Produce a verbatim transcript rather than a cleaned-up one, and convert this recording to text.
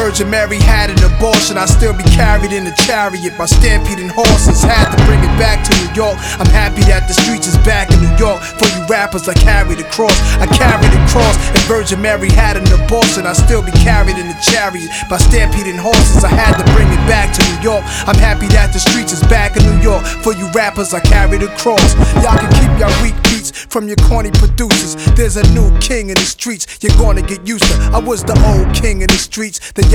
Virgin Mary had an abortion, I'd still be carried in a chariot by stampeding horses. Had to bring it back to New York. I'm happy that the streets is back in New York. For you rappers, I carry the cross. I carry the cross. If Virgin Mary had an abortion, I'd still be carried in a chariot by stampeding horses. I had to bring it back to New York. I'm happy that the streets is back in New York. For you rappers, I carry the cross. Y'all can keep y'all weak beats from your corny producers. There's a new king in the streets you're gonna get used to. I was the old king in the streets that